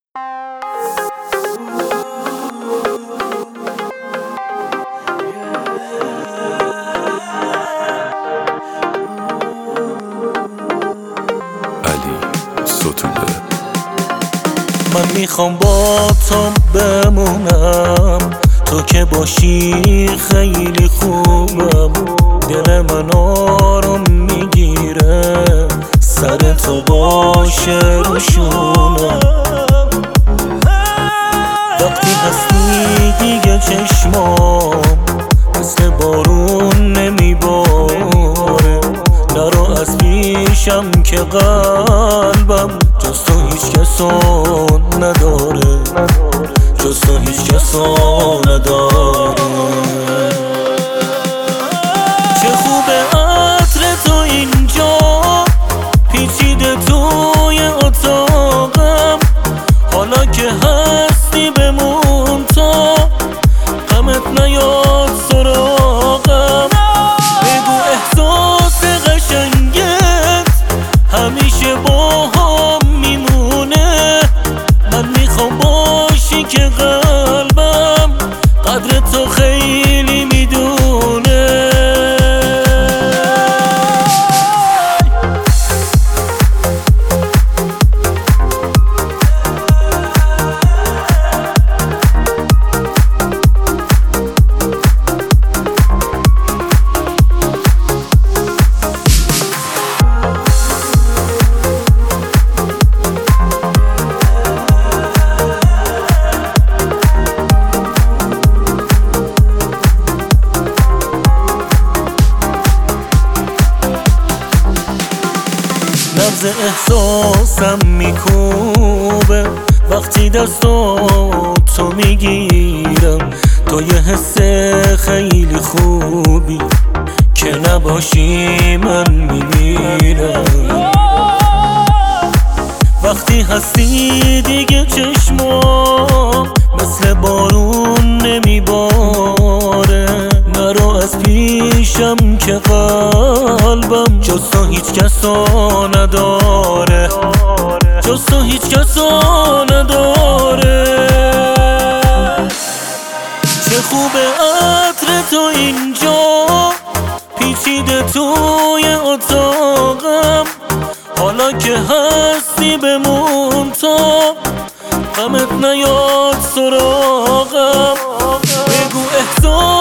من میخوام با تو بمونم، تو که باشی خیلی خوبم. دل من آرام میگیره سر تو باشه روشونم. وقتی هستی دیگه چشمام مثل بارون نمیباره. نرو از پیشم که قلبم جز تو هیچ کسو نداره، جز تو هیچ کسو نداره. چه خوبه عطر تو اینجا پیچیده توی اتاقم. حالا که هستی بمون تا غمت نیاد سراغم. بگو احساس قشنگت همیشه با هم میمونه. من میخوام باشی که قلبم قدر تو خیلی میدونه. نبض احساسم میکوبه وقتی دستاتو میگیرم. تو یه حس خیلی خوبی که نباشی من میمیرم. وقتی هستی دیگه چشمام مثل بارون نمیباره. نرو از پیشم که قلبم جز تو هیچ کسو نداره، جز تو هیچ کسو نداره. چه خوبه عطر تو اینجا پیچیده توی اتاقم. حالا که هستی بمون تا غمت نیاد سراغم. بگو احساس